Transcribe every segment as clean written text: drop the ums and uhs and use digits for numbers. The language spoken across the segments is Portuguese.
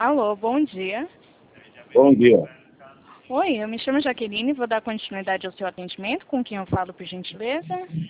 Alô, bom dia. Bom dia. Oi, eu me chamo Jaqueline, vou dar continuidade ao seu atendimento. Com quem eu falo, por gentileza?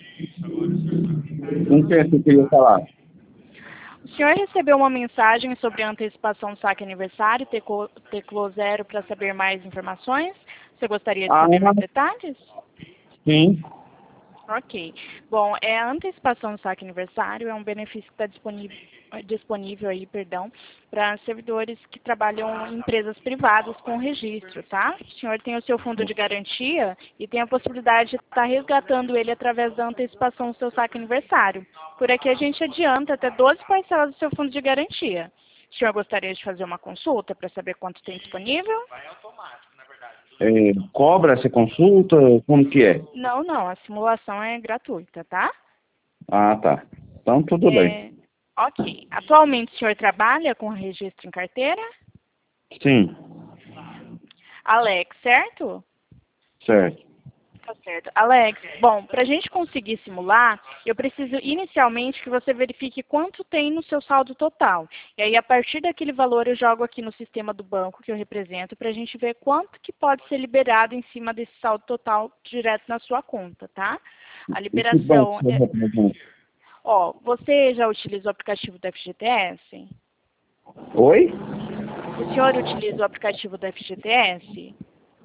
Com quem você queria falar? O senhor recebeu uma mensagem sobre a antecipação do saque aniversário, teclou 0 para saber mais informações? Você gostaria de saber mais detalhes? Sim. Ok. Bom, a antecipação do saque aniversário é um benefício que está disponível aí, para servidores que trabalham em empresas privadas com registro, tá? O senhor tem o seu fundo de garantia e tem a possibilidade de estar resgatando ele através da antecipação do seu saque aniversário. Por aqui a gente adianta até 12 parcelas do seu fundo de garantia. O senhor gostaria de fazer uma consulta para saber quanto tem disponível? Cobra essa consulta? Como que é? Não, a simulação é gratuita, tá? Ah, tá. Então tudo bem. Ok. Atualmente o senhor trabalha com registro em carteira? Sim. Alex, certo? Certo. Tá certo. Alex, bom, para a gente conseguir simular, eu preciso inicialmente que você verifique quanto tem no seu saldo total. E aí, a partir daquele valor, eu jogo aqui no sistema do banco que eu represento para a gente ver quanto que pode ser liberado em cima desse saldo total direto na sua conta, tá? A liberação... Ó, você já utiliza o aplicativo do FGTS? Oi? O senhor utiliza o aplicativo do FGTS?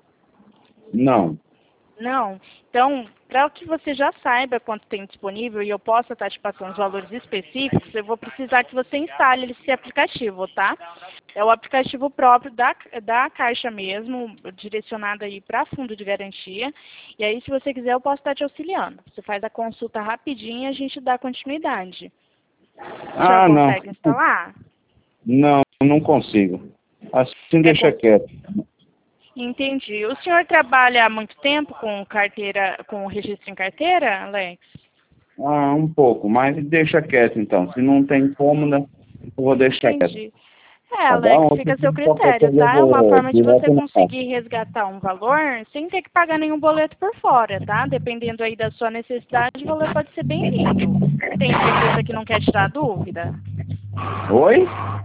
Não. Não? Então, para que você já saiba quanto tem disponível e eu possa estar te passando os valores específicos, eu vou precisar que você instale esse aplicativo, tá? É o aplicativo próprio da Caixa mesmo, direcionado aí para fundo de garantia. E aí, se você quiser, eu posso estar te auxiliando. Você faz a consulta rapidinho e a gente dá continuidade. O senhor consegue instalar? Não consigo. Assim deixa quieto. Entendi. O senhor trabalha há muito tempo com com registro em carteira, Alex? Ah, um pouco, mas deixa quieto então. Se não tem como, né, eu vou deixar quieto. Entendi. Alex, fica a seu critério, tá? É uma forma de você conseguir resgatar um valor sem ter que pagar nenhum boleto por fora, tá? Dependendo aí da sua necessidade, o valor pode ser bem-vindo. Tem certeza que não quer tirar dúvida? Oi?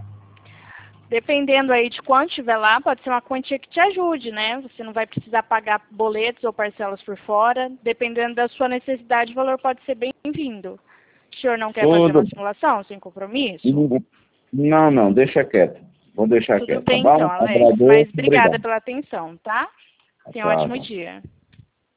Dependendo aí de quanto tiver lá, pode ser uma quantia que te ajude, né? Você não vai precisar pagar boletos ou parcelas por fora. Dependendo da sua necessidade, o valor pode ser bem-vindo. O senhor não quer fazer uma simulação sem compromisso? Não, deixa quieto. Vou deixar quieto. Tudo bem tá bom? então, Alex. Mas obrigada pela atenção, tá? Tenha um ótimo dia.